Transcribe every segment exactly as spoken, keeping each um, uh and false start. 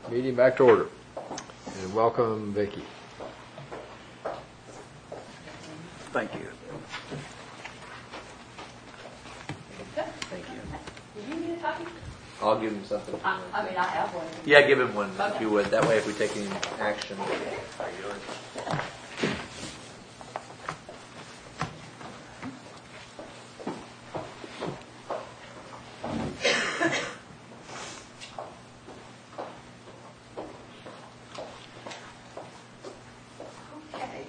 Meeting back to order. And welcome, Vicki. Thank you. Thank you. Do you need a copy? I'll give him something. I, I mean, I have one. Yeah, give him one Okay. if you would. That way, if we take any action. Okay.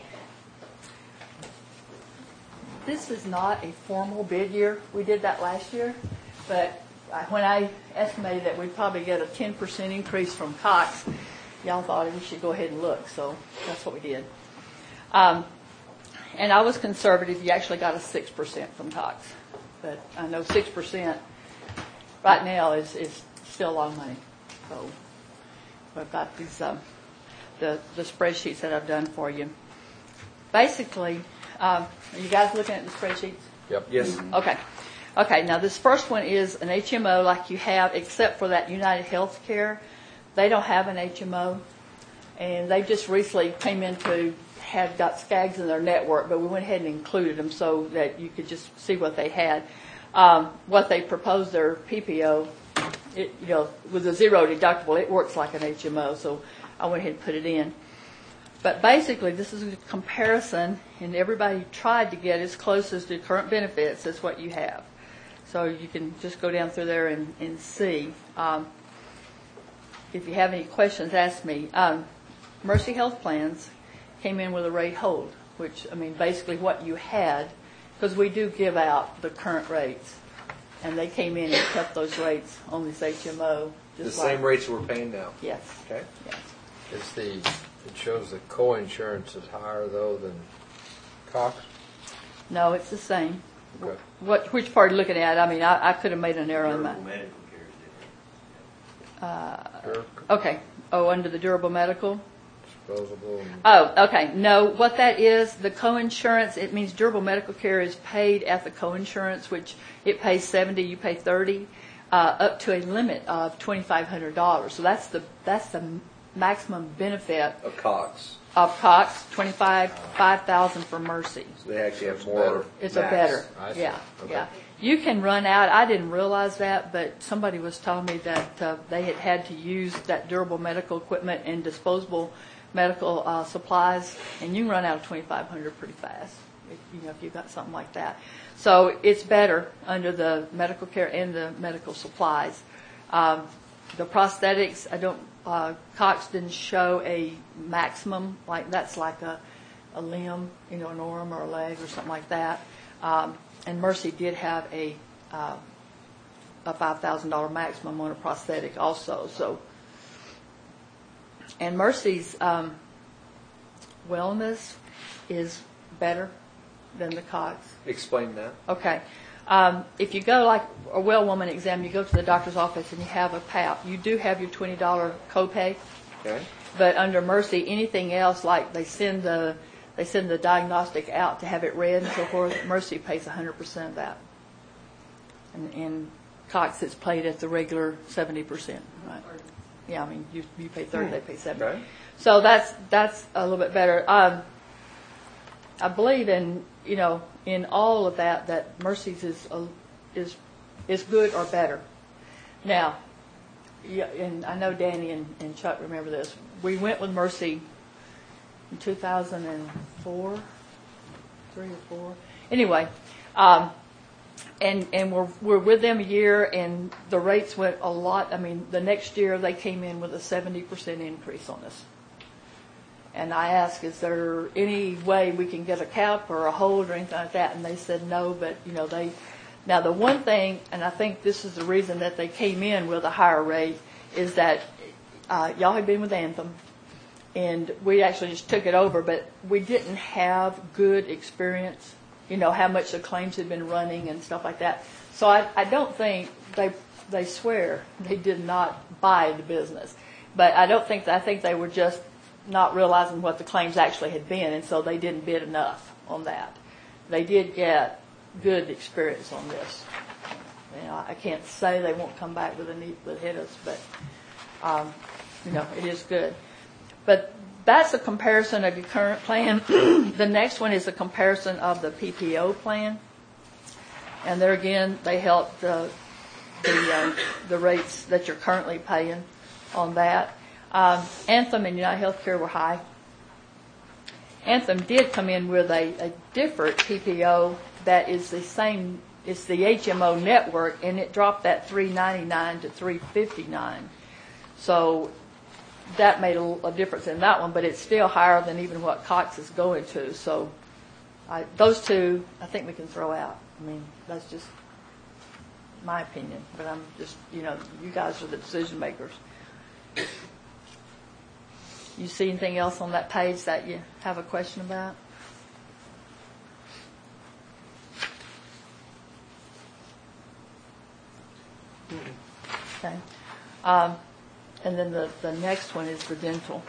This is not a formal bid year. We did that last year, but I- when I estimated that we'd probably get a ten percent increase from Cox, y'all thought we should go ahead and look, so that's what we did. Um, and I was conservative. You actually got a six percent from Cox, but I know six percent right now is, is still a lot of money. So I've got these um, the the spreadsheets that I've done for you. Basically, um, are you guys looking at the spreadsheets? Yep. Yes. Okay. Okay, now this first one is an H M O like you have, except for that United Healthcare. They don't have an H M O, and they just recently came in to have got SCAGs in their network, but we went ahead and included them so that you could just see what they had. Um, what they proposed, their P P O, it, you know, with a zero deductible, it works like an H M O, so I went ahead and put it in. But basically, this is a comparison, and everybody tried to get as close as the current benefits as what you have. So you can just go down through there and, and see. Um, if you have any questions, ask me. Um, Mercy Health Plans came in with a rate hold, which, I mean, basically what you had, because we do give out the current rates. And they came in and kept those rates on this H M O. The Just same like, rates we're paying now. Yes. Okay. Yes. It's the, it shows the co-insurance is higher though than Cox. No, it's the same. Okay. What, which part are you looking at? I mean, I, I could have made an error on that. medical care is different. Sure. Okay. Oh, under the durable medical? Disposable. And Oh, okay. No, what that is, the co-insurance, it means durable medical care is paid at the co-insurance, which it pays seventy, you pay thirty, uh, up to a limit of twenty-five hundred dollars. So that's the that's the maximum benefit A Cox. of Cox, twenty-five, five thousand for Mercy. So they actually have It's more. better. It's a max. better, I see. yeah, Okay. yeah. You can run out, I didn't realize that, but somebody was telling me that uh, they had had to use that durable medical equipment and disposable medical uh, supplies, and you can run out of twenty-five hundred pretty fast, if, you know, if you've got something like that. So it's better under the medical care and the medical supplies. Um, the prosthetics, I don't, uh, Cox didn't show a maximum, like that's like a, a limb, you know, an arm or a leg or something like that. Um, and Mercy did have a uh, a five thousand dollars maximum on a prosthetic also. So, and Mercy's um, wellness is better than the Cox. Explain that. Okay. Um, if you go like a well woman exam, you go to the doctor's office and you have a P A P. You do have your twenty dollars copay, Okay. but under Mercy, anything else like they send the they send the diagnostic out to have it read and so forth. Mercy pays one hundred percent of that, and, and Cox it's paid at the regular seventy percent. Right? Yeah, I mean you you pay thirty, they pay seventy. Okay. So that's that's a little bit better. Um, I believe in you know in all of that that Mercy's is uh, is is good or better. Now, yeah, and I know Danny and, and Chuck remember this. We went with Mercy in two thousand four, three or four. Anyway, um, and and we're we're with them a year, and the rates went a lot. I mean, the next year they came in with a seventy percent increase on us. And I asked, is there any way we can get a cap or a hold or anything like that? And they said no, but, you know, they... Now, the one thing, and I think this is the reason that they came in with a higher rate, is that uh, y'all had been with Anthem, and we actually just took it over, but we didn't have good experience, you know, how much the claims had been running and stuff like that. So I, I don't think they they swear they did not buy the business. But I don't think, I think they were just not realizing what the claims actually had been, and so they didn't bid enough on that. They did get good experience on this. You know, I can't say they won't come back with a need to hit us, but um, you know, it is good. But that's a comparison of your current plan. The next one is a comparison of the P P O plan. And there again, they help the the, uh, the rates that you're currently paying on that. Um, Anthem and United Healthcare were high. Anthem did come in with a, a different P P O that is the same, it's the H M O network, and it dropped that three ninety-nine to three fifty-nine. So that made a, a difference in that one, but it's still higher than even what Cox is going to. So I, those two, I think we can throw out. I mean, that's just my opinion, but I'm just, you know, you guys are the decision makers. You see anything else on that page that you have a question about? Okay. Um, and then the, the next one is the dental.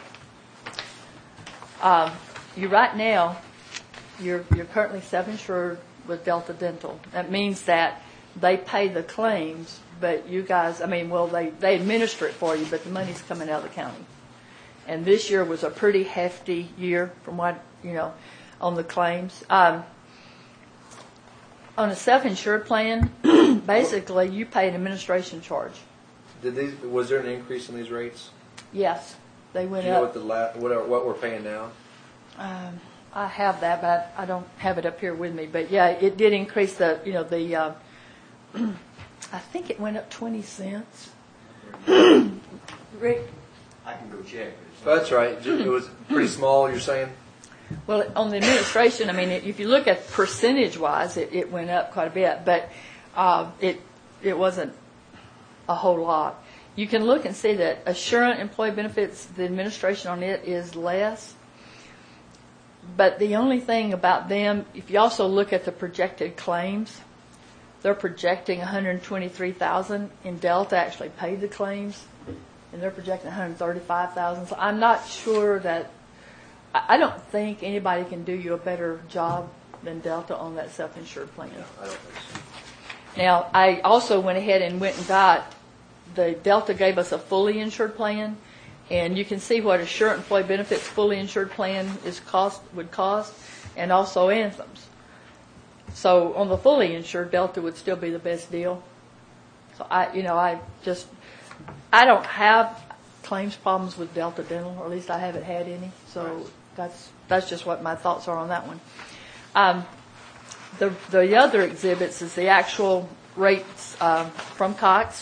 Um, you right now, you're you're currently self-insured with Delta Dental. That means that they pay the claims, but you guys, I mean, well, they, they administer it for you, but the money's coming out of the county. And this year was a pretty hefty year from what, you know, on the claims. Um, on a self-insured plan, basically you pay an administration charge. Did these? Was there an increase in these rates? Yes, they went Do you know up. what the la- what, are, what we're paying now? Um, I have that, but I don't have it up here with me. But yeah, it did increase the, you know, the, uh, I think it went up twenty cents. Rick? I can go check. Oh, that's right. It was pretty small, you're saying? Well, on the administration, I mean, if you look at percentage-wise, it, it went up quite a bit, but uh, it it wasn't a whole lot. You can look and see that Assurant Employee Benefits, the administration on it is less. But the only thing about them, if you also look at the projected claims, they're projecting one hundred twenty-three thousand dollars, and Delta actually paid the claims, and they're projecting one hundred thirty-five thousand dollars. So I'm not sure that, I don't think anybody can do you a better job than Delta on that self-insured plan. No, I don't think so. Now, I also went ahead and went and got, the Delta gave us a fully insured plan, and you can see what Assurant Employee Benefits fully insured plan is cost would cost, and also Anthem's. So on the fully insured, Delta would still be the best deal. So I, you know, I just, I don't have claims problems with Delta Dental, or at least I haven't had any. So that's that's just what my thoughts are on that one. Um, the the other exhibits is the actual rates uh, from Cox,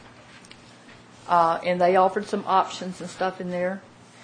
uh, and they offered some options and stuff in there.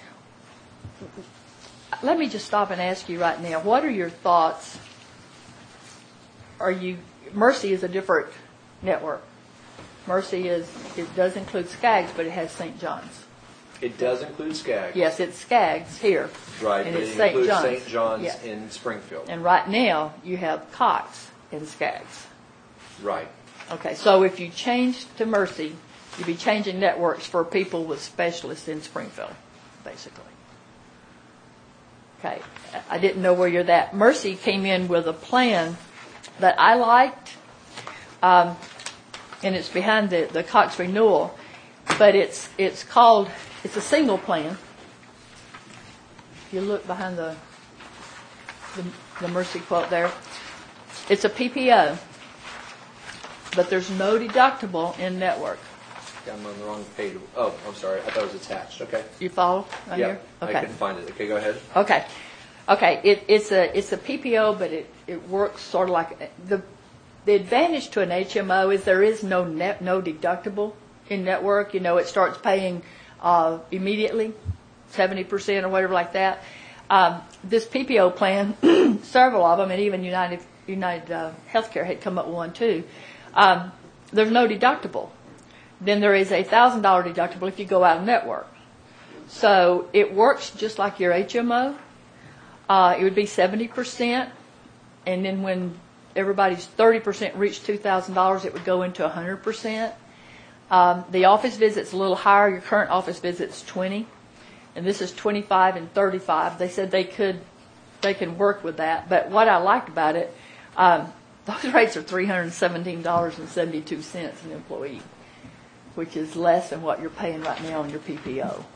Let me just stop and ask you right now, what are your thoughts? Are you, Mercy is a different network. Mercy is, it does include Skaggs, but it has Saint John's. It does include Skaggs. Yes, it's Skaggs here. Right, and but it's it Saint includes John's. Saint John's Yes. in Springfield. And right now, you have Cox and Skaggs. Right. Okay, so if you change to Mercy, you'd be changing networks for people with specialists in Springfield, basically. Okay, I didn't know where you're at. Mercy came in with a plan that I liked, um, and it's behind the, the Cox renewal, but it's it's called, it's a single plan. If you look behind the, the, the Mercy quote there, it's a P P O, but there's no deductible in network. I'm on the wrong page. Oh, I'm sorry. I thought it was attached. Okay. You follow right Yeah. here? I Okay. couldn't find it. Okay, go ahead. Okay. Okay. It, it's a it's a P P O, but it, it works sort of like the the advantage to an H M O is there is no net no deductible in network. You know, it starts paying uh, immediately, seventy percent or whatever like that. Um, this P P O plan, several of them, and even United United uh, Healthcare had come up with one too. Um, there's no deductible. Then there is a one thousand dollars deductible if you go out of network. So it works just like your H M O. Uh, it would be seventy percent, and then when everybody's thirty percent reached two thousand dollars, it would go into one hundred percent. Um, the office visit's a little higher. Your current office visit's twenty, and this is twenty-five and thirty-five. They said they could, they can work with that. But what I liked about it, um, those rates are three hundred seventeen dollars and seventy-two cents an employee. which is less than what you're paying right now on your P P O.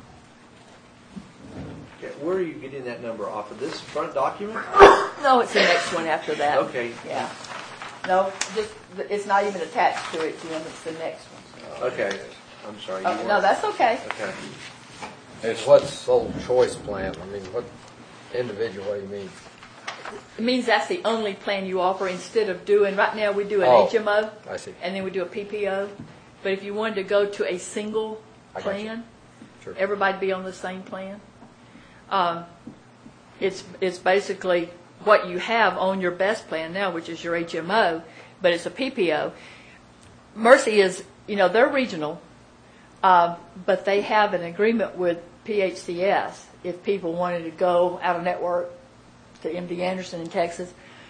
Okay, where are you getting that number off of this front document? No, it's the next one after that. Okay. Yeah. No, just, it's not even attached to it, Jim. It's the next one. Okay. I'm sorry. You Oh, weren't- no, that's okay. Okay. It's what's sole choice plan? I mean, what individual, what do you mean? It means that's the only plan you offer instead of doing, right now we do an Oh, H M O. I see. And then we do a P P O. But if you wanted to go to a single I got you. plan, Sure. everybody be on the same plan. Um, it's it's basically what you have on your best plan now, which is your H M O, but it's a P P O. Mercy is, you know, they're regional, uh, but they have an agreement with P H C S if people wanted to go out of network to M D Anderson in Texas,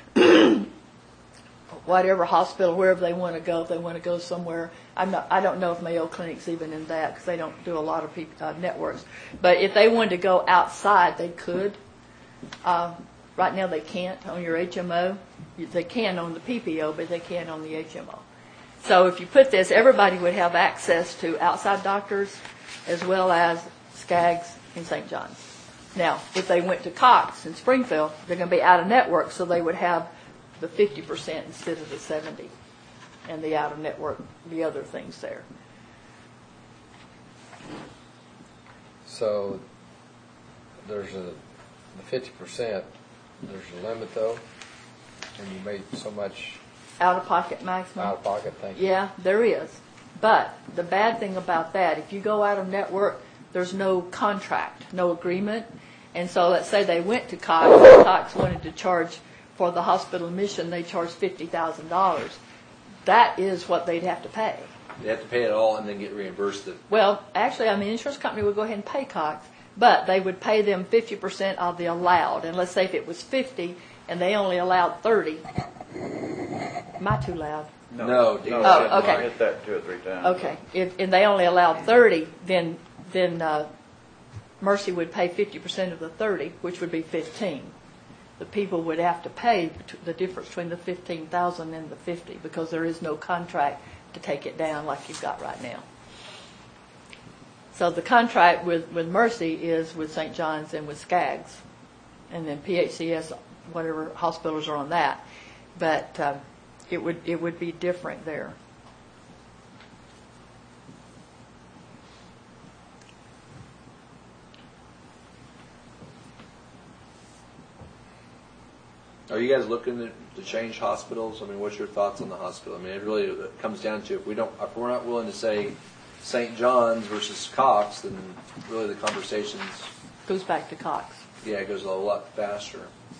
whatever hospital, wherever they want to go, if they want to go somewhere. I'm not, I don't know if Mayo Clinic's even in that because they don't do a lot of people, uh, networks. But if they wanted to go outside, they could. Uh, right now they can't on your H M O. They can on the P P O, but they can't on the H M O. So if you put this, everybody would have access to outside doctors as well as Skaggs and Saint John's. Now, if they went to Cox in Springfield, they're going to be out of network, so they would have the fifty percent instead of the seventy, and the out of network, the other things there. So there's a the fifty percent. There's a limit though, and you make so much Out of pocket maximum. out of pocket. Thank you. Yeah, there is. But the bad thing about that, if you go out of network, there's no contract, no agreement. And so let's say they went to Cox, and Cox wanted to charge for the hospital admission, they charge fifty thousand dollars. That is what they'd have to pay. They have to pay it all and then get reimbursed it. Well, actually, I mean, the insurance company would go ahead and pay Cox, but they would pay them fifty percent of the allowed. And let's say if it was fifty and they only allowed thirty. Am I too loud? No, no, Dean no, Oh, I okay. hit that two or three times. Okay. If and they only allowed thirty, then then uh, Mercy would pay fifty percent of the thirty, which would be fifteen. The people would have to pay bet- the difference between the fifteen thousand and the fifty because there is no contract to take it down like you've got right now. So the contract with, with Mercy is with Saint John's and with Skaggs, and then P H C S, whatever hospitals are on that. But uh, it would it would be different there. Are you guys looking to, to change hospitals? I mean, what's your thoughts on the hospital? I mean, it really it comes down to if we don't, if we're not willing to say Saint John's versus Cox, then really the conversations, Goes back to Cox. yeah, it goes a lot faster.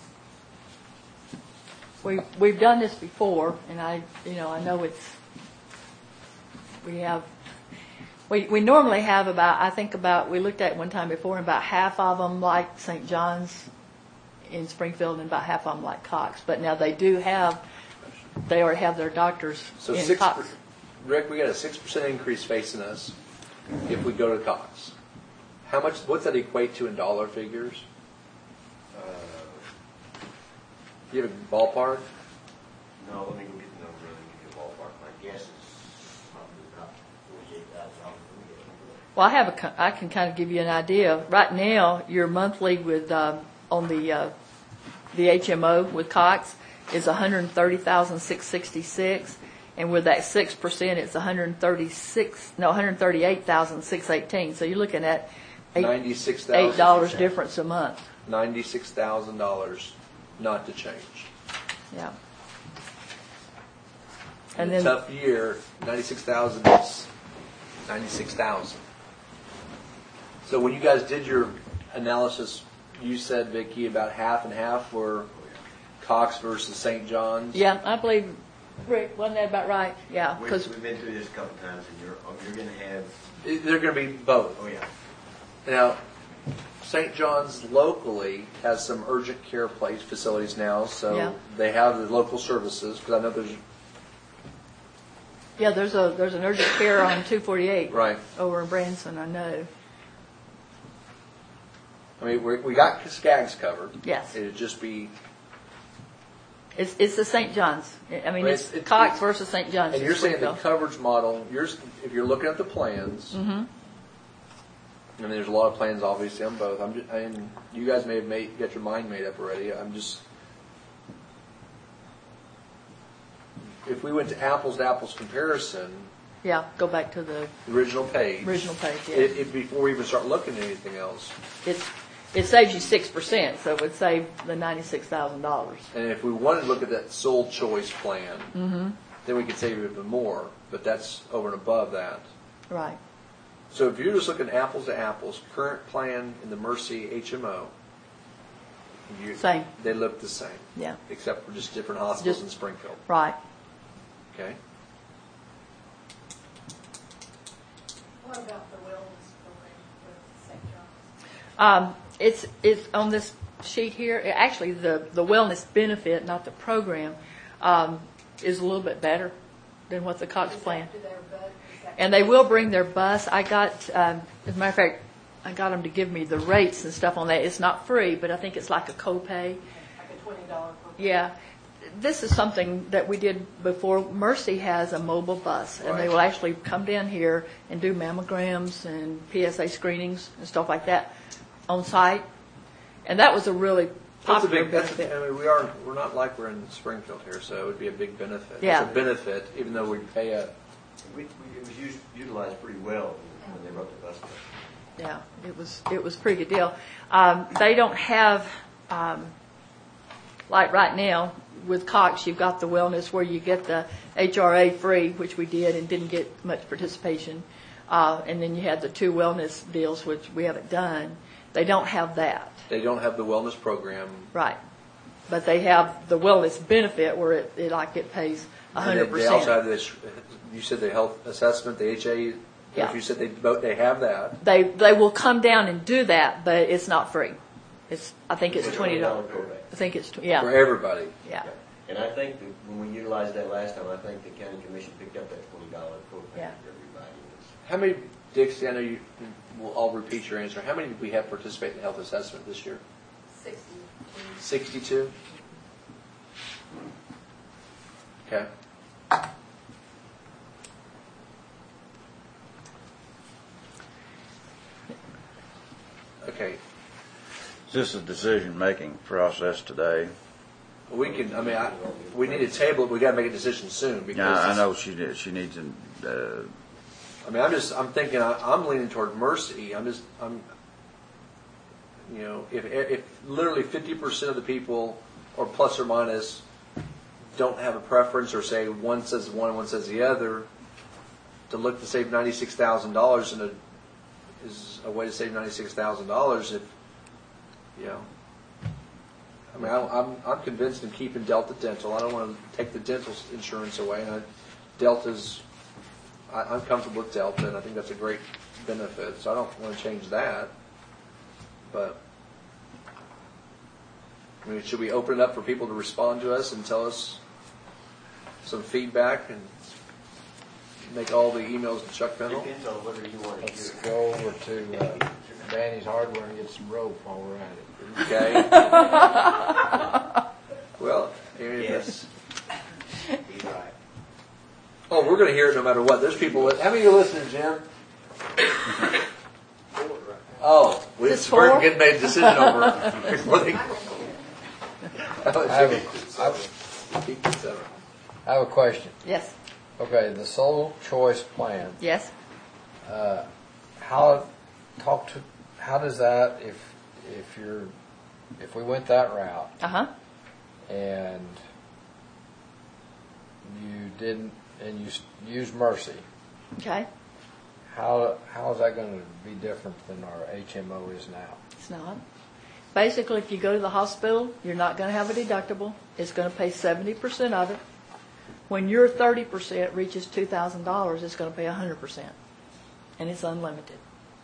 We we've done this before, and I you know I know it's we have we we normally have about I think about we looked at it one time before, and about half of them like Saint John's in Springfield, and about half of them like Cox. But now they do have they already have their doctors So in six, Cox. per- Rick, we got a six percent increase facing us if we go to Cox. How much? What's that equate to in dollar figures? Uh, Do you have a ballpark? No, let me go get the number and give you a ballpark. My guess is probably about forty-eight thousand dollars. Well, I have a co- I can kind of give you an idea. Right now, your monthly with um, on the uh, the H M O with Cox is one hundred thirty thousand six hundred sixty-six, and with that six percent, it's one hundred thirty-six no one hundred thirty-eight thousand six hundred eighteen. So you're looking at eight Ninety-six eight thousand. dollars difference a month. Ninety-six thousand dollars, not to change. Yeah. In And a then tough year, ninety-six thousand is ninety-six thousand. So when you guys did your analysis, you said, Vicki, about half and half were Cox versus Saint John's. yeah, I believe Rick wasn't that about right? Yeah, We- because We've been through this a couple times, and you're, oh, you're gonna have, They're going to be both. oh yeah. Now, Saint John's locally has some urgent care place facilities now, so Yeah. they have the local services. Because I know there's yeah, there's a there's an urgent care on two forty-eight right. over in Branson. I know. I mean, we we got Skaggs covered. Yes. It'd just be It's, it's the Saint John's. I mean, But it's, it's- it's- Cox versus Saint John's. And in you're saying the Springfield. coverage model, you're, s- if you're looking at the plans, Mhm. and there's a lot of plans obviously on both, I'm just, and you guys may have made, got your mind made up already, I'm just, if we went to apples to apples comparison, Yeah, go back to the the original page. original page, yeah. It, it, before we even start looking at anything else, It's, it saves you six percent, so it would save the ninety-six thousand dollars. and if we wanted to look at that sole choice plan, Mm-hmm. then we could save even more, but that's over and above that. Right. So if you're just looking apples to apples, current plan in the Mercy H M O, you, Same. they look the same, Yeah. except for just different hospitals Just- in Springfield. Right. Okay. What about the wellness program with Saint John's? Um, it's, it's on this sheet here, it- actually, the, the wellness benefit, not the program, um, is a little bit better than what the Cox Is that plan. to their bud- is that- And they will bring their bus. I got, um, as a matter of fact, I got them to give me the rates and stuff on that. It's not free, but I think it's like a copay. Like a twenty dollar per. Yeah. This is something that we did before. Mercy has a mobile bus, and they Right. will actually come down here and do mammograms and P S A screenings and stuff like that on site. And that was a really That's a popular big, that's, benefit. I mean, we are, we're not like we're in Springfield here, so it would be a big benefit. Yeah. It's a benefit, even though we pay a, We, we, it was used, utilized pretty well when they wrote the bus plan. Yeah, it was, it was a pretty good deal. Um, they don't have, um, like right now, with Cox, you've got the wellness where you get the H R A free, which we did and didn't get much participation. Uh, and then you had the two wellness deals, which we haven't done. They don't have that, they don't have the wellness program. right. But they have the wellness benefit where it, it like it pays a And hundred they- They also have percent. this, you said the health assessment, the H A, Yeah. you said they, both they have that. They, they will come down and do that, but it's not free. It's, I think it's It's a twenty dollars. twenty dollar I think it's, tw- For yeah, everybody. yeah. And I think that when we utilized that last time, I think the county commission picked up that twenty dollar copay Yeah. for everybody. It's- How many, Dixie, I know you, we'll all repeat your answer. How many did we have participate in the health assessment this year? Sixty. Sixty-two? Okay. Okay, Is this a decision-making process today? we can, I mean, I, we need to table it, we gotta make a decision soon, because. Yeah, I know she did, she needs to, uh, I mean, I'm just, I'm thinking, I- I'm leaning toward Mercy, I'm just, I'm, you know, if, if literally fifty percent of the people, or plus or minus, don't have a preference, or say one says one, one says the other, to look to save ninety-six thousand dollars in a, is a way to save ninety-six thousand dollars if, you know. I mean, I- I'm, I'm convinced in keeping Delta Dental, I don't want to take the dental insurance away, and I, Delta's, I, I'm comfortable with Delta, and I think that's a great benefit, so I don't want to change that. But, I mean, should we open it up for people to respond to us and tell us some feedback and make all the emails to Chuck Fennell? Depends on whether you want to Let's do it. go over to uh, Danny's Hardware and get some rope while we're at it. Okay? Well, here it is. Yes. He's right. Oh, we're going to hear it no matter what. There's people, how many of you listening, Jim? Oh, we Is this we're four? getting made a decision over. before they- I have, a, I have- I have a question. Yes, Okay, the sole choice plan, yes. uh, how, talk to, how does that, if, if you're, if we went that route Uh-huh. and you didn't, and you s- used Mercy, Okay. how, how is that going to be different than our H M O is now? It's not. Basically, if you go to the hospital, you're not going to have a deductible. It's going to pay seventy percent of it. When your thirty percent reaches two thousand dollars, it's going to pay one hundred percent. And it's unlimited.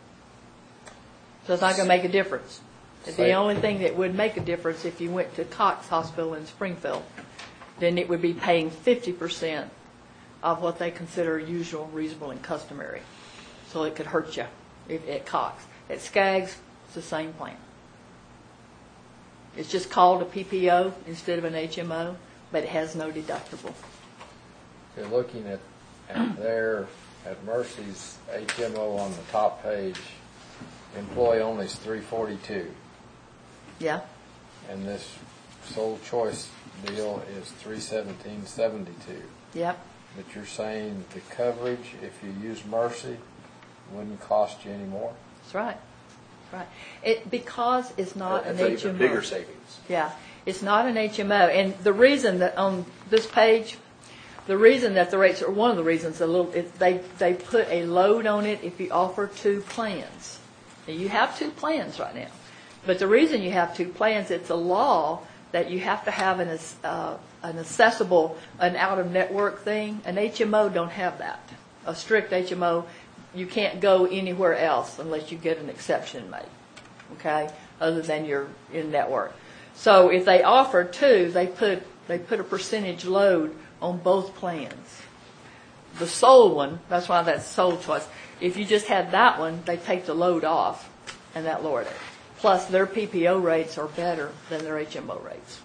So it's not going to make a difference. The Say- only thing that would make a difference if you went to Cox Hospital in Springfield, then it would be paying fifty percent of what they consider usual, reasonable, and customary. So it could hurt you if, at Cox. At Skaggs, it's the same plan. It's just called a P P O instead of an H M O, but it has no deductible. You're looking at, at their, at Mercy's H M O on the top page, employee only is three forty-two, Yeah? and this sole choice deal is three seventeen seventy-two. Yep. But you're saying the coverage, if you use Mercy, wouldn't cost you any more? That's right. Right. It, because it's not an That's H M O. even bigger savings. Yeah, it's not an H M O. And the reason that on this page, the reason that the rates are, one of the reasons, a little, it, they, they put a load on it if you offer two plans. Now, you have two plans right now. But the reason you have two plans, it's a law that you have to have an, uh, an accessible, an out-of-network thing. An H M O don't have that. A strict H M O, you can't go anywhere else unless you get an exception made, okay, other than your in-network. So if they offer two, they put they put a percentage load on both plans. The sole one, that's why that's sole choice. If you just had that one, they take the load off, and that lowered it. Plus, their P P O rates are better than their H M O rates.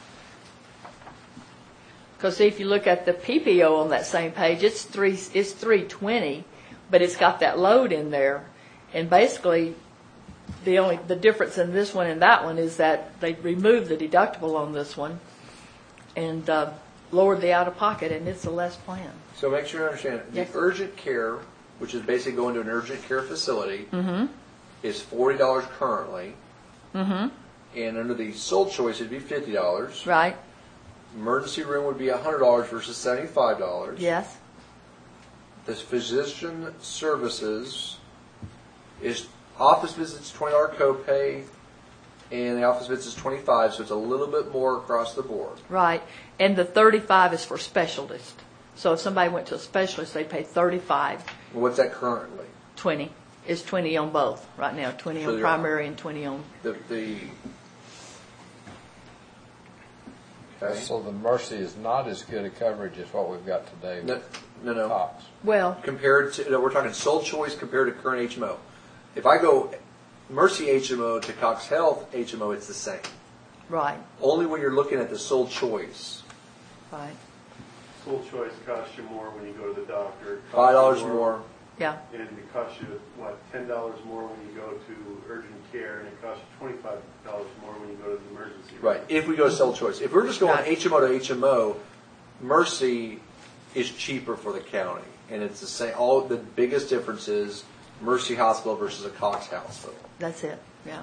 Because if you look at the P P O on that same page, it's three it's three twenty. But it's got that load in there, and basically, the only the difference in this one and that one is that they removed the deductible on this one, and uh, lowered the out of pocket, and it's a less plan. So make sure you understand, Yes. the urgent care, which is basically going to an urgent care facility, Mm-hmm. is forty dollars currently, Mm-hmm. and under the sole choice, it'd be fifty dollars. Right. Emergency room would be one hundred dollars versus seventy-five dollars. Yes. The physician services is office visits twenty dollars copay, and the office visits twenty-five dollars, so it's a little bit more across the board. Right. And the thirty-five is for specialists. So if somebody went to a specialist, they'd pay thirty-five. What's that currently? twenty. It's twenty on both right now. twenty So on you're- primary and twenty on. The the. Okay. So the Mercy is not as good a coverage as what we've got today No, with no, no. Cox. Well, Compared to, no, we're talking sole choice compared to current H M O. If I go Mercy H M O to Cox Health H M O, it's the same. right. Only when you're looking at the sole choice. Right. Sole choice costs you more when you go to the doctor. It costs Five dollars you more. Yeah. And it costs you, what, ten dollars more when you go to urgent care, and it costs you twenty-five dollars more when you go to the emergency room. Right. If we go sole choice. If we're just going Right. H M O to H M O, Mercy is cheaper for the county. And it's the same. All the biggest difference is Mercy Hospital versus a Cox Hospital. That's it. Yeah.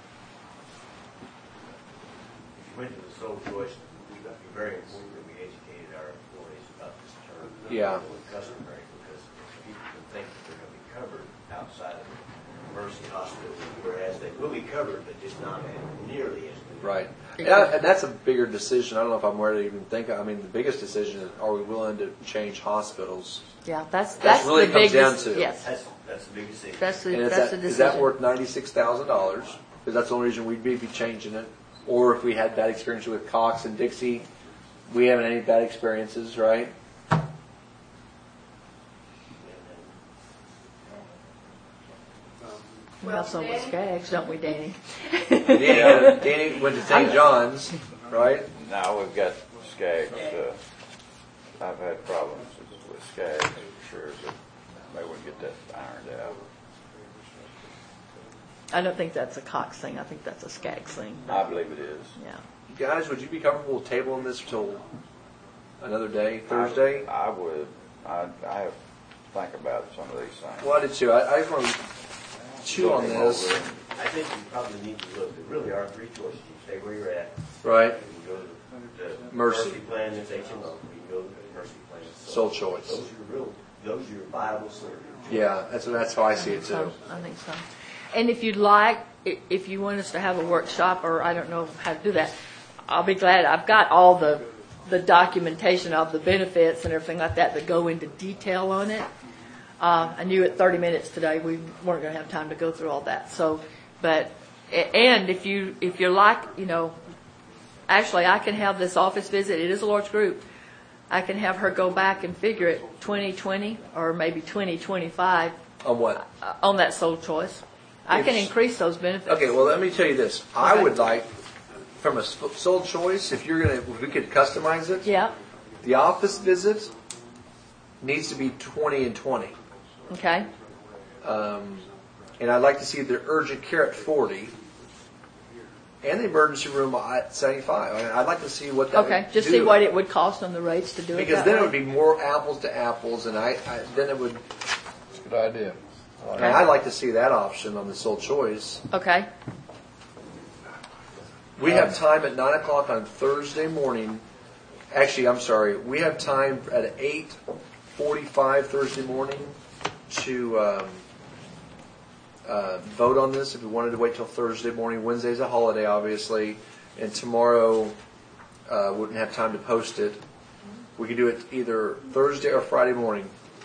If you went to the sole choice, it's very important that we educated our employees about this term. Yeah. Customary, because people can think that they're going to be covered outside of Mercy Hospital, whereas they will be covered, but just not nearly as good. Right. And, I, and that's a bigger decision. I don't know if I'm ready to even think. I mean, the biggest decision is, are we willing to change hospitals? Yeah. That's That's that's really the comes down biggest. to. Yes. That's, that's the biggest thing. That's the And is that's that, the is decision. that worth ninety-six thousand dollars? Because that's the only reason we'd be be changing it. Or if we had bad experience with Cox and Dixie, we haven't had any bad experiences, right? We have some with Skaggs, don't we, Danny? Danny, uh, Danny went to Saint John's, right? Now we've got Skaggs. Uh, I've had problems with Skaggs, for sure, so maybe we can get that ironed out. I don't think that's a Cox thing. I think that's a Skaggs thing. I believe it is. Yeah. Guys, would you be comfortable tabling this till another day, Thursday? I, I would. I, I have to think about some of these things. Well, I did too. I, I just want to chew on this, I think you probably need to look, there really are three choices. You stay where you're at. right? You can go to the Mercy. Mercy plan, it's H M O. You can go to the Mercy plan. it's Sole choice. Those are real, those are your viable solutions. Yeah, that's that's how I see it too. So, I think so. And if you'd like, i- if you want us to have a workshop, or I don't know how to do that, I'll be glad. I've got all the the documentation of the benefits and everything like that that go into detail on it. Uh, I knew at thirty minutes today we weren't going to have time to go through all that. So, but a- and if you if you're like, you know, actually I can have this office visit. It is a large group. I can have her go back and figure it twenty twenty or maybe twenty twenty-five On what? uh, on that sole choice. I can If- increase those benefits. Okay, well, let me tell you this. I Okay. would like from a sp- sole choice, if you're gonna, if we could customize it, Yeah, the office visit needs to be twenty and twenty. okay, Um, and I'd like to see the urgent care at forty and the emergency room at seventy-five. I mean, I'd like to see what that okay. would Just do. see what it would cost on the rates to do it Because that then way. it would be more apples to apples, and I, I then it would. It's a good idea. I like And it. I'd like to see that option on the sole choice. Okay, We have time at nine o'clock on Thursday morning. Actually, I'm sorry. We have time at eight forty-five Thursday morning to um, uh, vote on this. If we wanted to wait till Thursday morning, Wednesday's a holiday, obviously, and tomorrow uh, wouldn't have time to post it. We could do it either Thursday or Friday morning.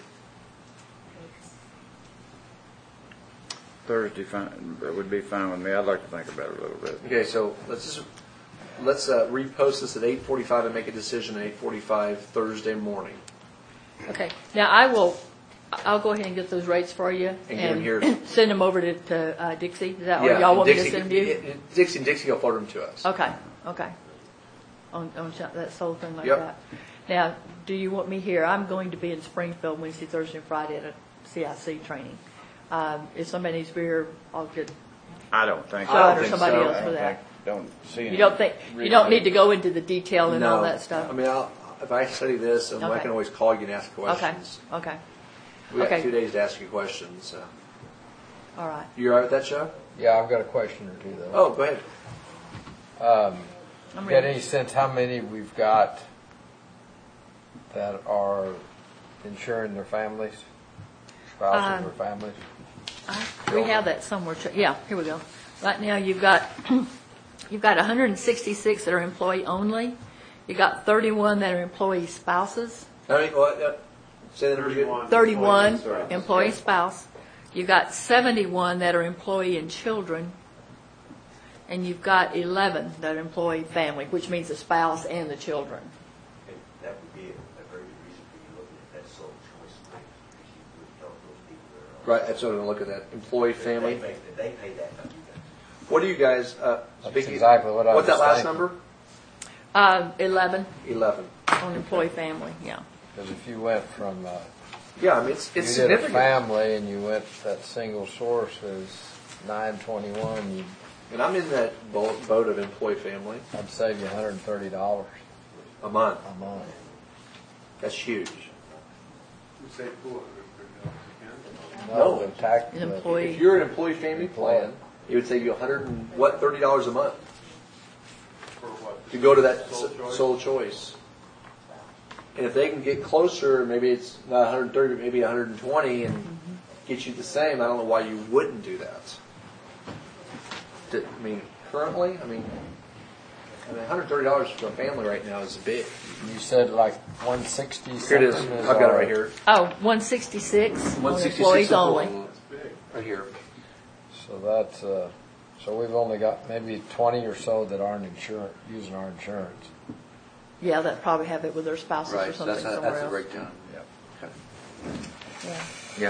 Thursday fine, that would be fine with me. I'd like to think about it a little bit. Okay, so let's just let's uh, repost this at eight forty-five and make a decision at eight forty-five Thursday morning. okay. Now, I will, I'll go ahead and get those rates for you. And get 'em here. Send them over to, to uh, Dixie. Is that what Yeah, y'all and want me to Dixie- send them to you? it- it- Dixie and Dixie will forward them to us. Okay, okay. On, on sh- that sole thing like Yep. that. Now, do you want me here? I'm going to be in Springfield Wednesday, Thursday, and Friday at a C I C training. Um, if somebody needs to be here, I'll get, I don't think. I don't John or think somebody so. else I for don't that. think, don't see any. You don't think, you don't need to go into the detail and all that stuff? I mean, I'll, if I study this, and I Okay. can always call you and ask Okay, questions. okay, We got okay. two days to ask you questions. So. all right. You all right with that, Joe? Yeah, I've got a question or two though. Oh, go ahead. Um, I'm Get ready. any sense how many we've got that are insuring their families, spouses Um, or families? I- We have that somewhere, too. Yeah, here we go. Right now, you've got, you've got one hundred sixty-six that are employee only. You've got thirty-one that are employee spouses, How many, what, uh, say that number again. thirty-one Sorry. employee spouse. You've got seventy-one that are employee and children. And you've got eleven that are employee family, which means the spouse and the children. And that would be a a very good reason for you looking at that sole choice rate, because you would help those people that are. Right, that's what I'm going to look at that. Employee, family. They pay, they pay that, not you guys. What do you guys, uh, That's Vicki, exactly what I what's was that last thinking. number? Uh, eleven eleven. on employee family, yeah. Because if you went from, uh, Yeah, I mean, it's, you it's did a significant. family and you went, that single source is nine twenty-one, you, And I'm in that boat, boat of employee family I'd save you one hundred thirty dollars a month. a month. That's huge. You say four hundred. No. The tax, An the- employee. If you're an employee family plan, it would save you a hundred and, what, thirty dollars a month For what? to go to that Sole s- choice? sole choice. And if they can get closer, maybe it's not one hundred thirty, but maybe one hundred twenty and get you the same, I don't know why you wouldn't do that. D- I mean, currently, I mean, I mean, one hundred thirty dollars for a family right now is big. you said like one sixty Here something it is. is I've got it our- right here. Oh, one sixty-six on one sixty-six employees only. Right here. So that's, uh, so we've only got maybe twenty or so that aren't insurance, using our insurance. Yeah, that probably have it with their spouses or Right, so something that's, somewhere that's the else. breakdown. Yep. Yeah. Yeah.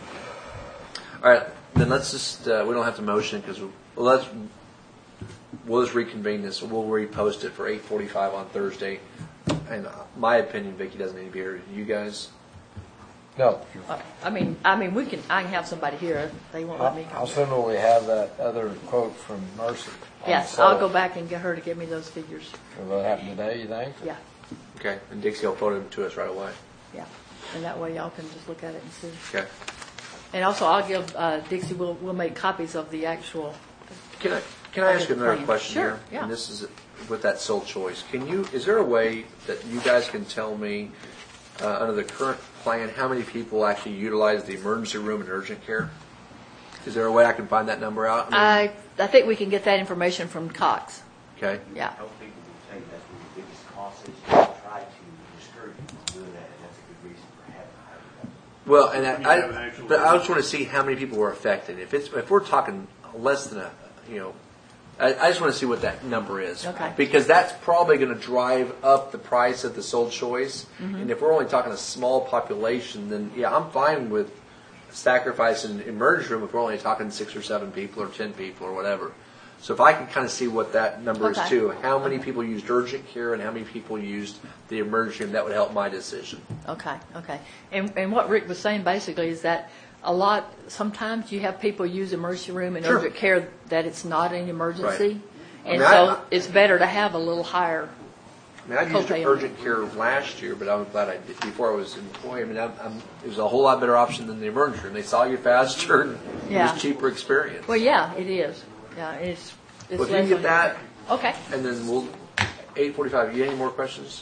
All right, then let's just, uh, we don't have to motion because, well, let's, we'll just reconvene this. We'll repost it for eight forty-five on Thursday. And uh, my opinion, Vicki doesn't need to be here. You guys? No. Uh, I mean, I mean, we can, I can have somebody here. They won't let me How come. soon will we have that other quote from Mercy? on Yes, the I'll solar? go back and get her to give me those figures. Will that happen today, you think? Yeah, Okay, and Dixie will forward them to us right away. yeah. And that way y'all can just look at it and see. Okay. And also, I'll give, uh, Dixie, we'll, we'll make copies of the actual, Can I, can I ask you another Plan. question Sure, here? yeah. And this is with that sole choice. Can you, is there a way that you guys can tell me, uh, under the current plan, how many people actually utilize the emergency room and urgent care? Is there a way I can find that number out? I mean, I, I think we can get that information from Cox. Okay. Yeah. I don't think we will tell you that's where the biggest cost is. You try to discourage you from doing that, and that's a good reason for having a higher deductible. Well, and When you I, have an I, actual but I bill. just want to see how many people were affected. If it's, if we're talking less than a, you know, I, I just want to see what that number is. Okay. Because that's probably going to drive up the price of the sole choice. Mm-hmm. And if we're only talking a small population, then yeah, I'm fine with sacrificing an emergency room if we're only talking six or seven people or ten people or whatever. So if I can kind of see what that number is Okay. too, how many people used urgent care and how many people used the emergency room, that would help my decision. Okay, okay. And, and what Rick was saying basically is that a lot, sometimes you have people use emergency room and Sure. urgent care that it's not an emergency. I And mean, I- so it's better to have a little higher. I mean, I used Copay. urgent care last year, but I'm glad I did before I was employed. I mean, I'm, I'm, it was a whole lot better option than the emergency room. They saw you faster and it Yeah. was cheaper experience. Well, yeah, it is. Yeah, it's. it's Well, if you less can get on- that, Okay. and then we'll, eight forty-five, you got any more questions?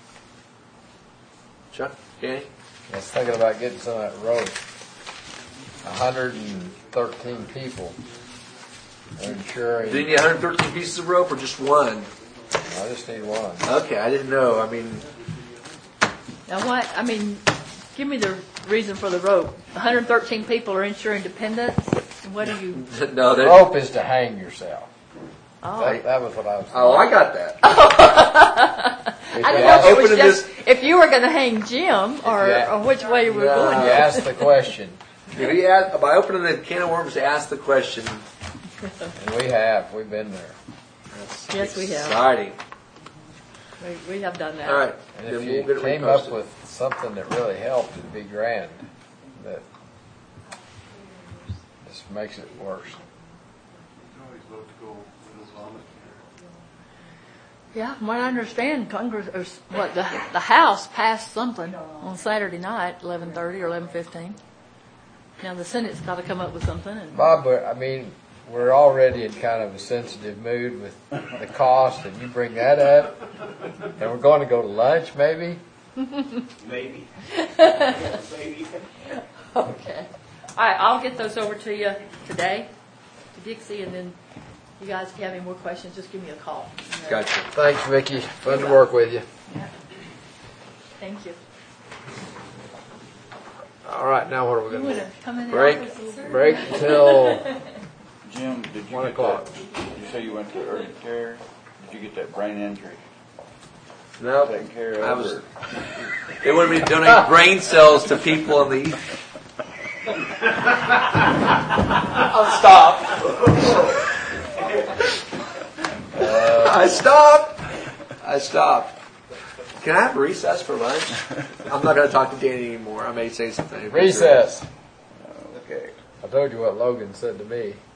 Chuck, Danny? I was thinking about getting some of that road. A hundred and thirteen people. They're insuring. Do you need one hundred thirteen pieces of rope or just one? I just need one. Okay, I didn't know. I mean, Now what, I mean, give me the reason for the rope. one hundred thirteen people are insuring dependents, and what do you, no, The that. rope is to hang yourself. oh. That, that was what I was. Oh, I got that. If I you didn't know if it was Opening just, if you were gonna hang Jim, or, Yeah. or which way you were No. going. You asked the question, If he asked, by opening a can of worms to ask the question, and we have. We've been there. that's Yes, we have. exciting. We, we have done that. All right, And then if we'll you get it came up reposted. with something that really helped, it'd be grand. That just makes it worse. You can always vote to go with Obamacare. Yeah, from what I understand, Congress, or s- what, the, the House passed something on Saturday night, eleven thirty or eleven fifteen. Now the Senate's gotta come up with something, and, Bob, we're- I mean, we're already in kind of a sensitive mood with the cost, and you bring that up, and we're going to go to lunch, maybe? Maybe. Maybe. okay. All right, I'll get those over to you today, to Dixie, and then you guys, if you have any more questions, just give me a call. Gotcha. Thanks, Vicki. Fun to work with you. Thank you. All right, now what are we You going to wanna do? come in the Break, office? break until Jim, did you one get o'clock. that? You say you went to urgent care? Did you get that brain injury No, taken care of? I was. or- They wanted me to donate brain cells to people on the. I'll stop. I stopped. I stopped. Can I have a recess for lunch? I'm not going to talk to Danny anymore. I may say something. Recess. Okay. I told you what Logan said to me.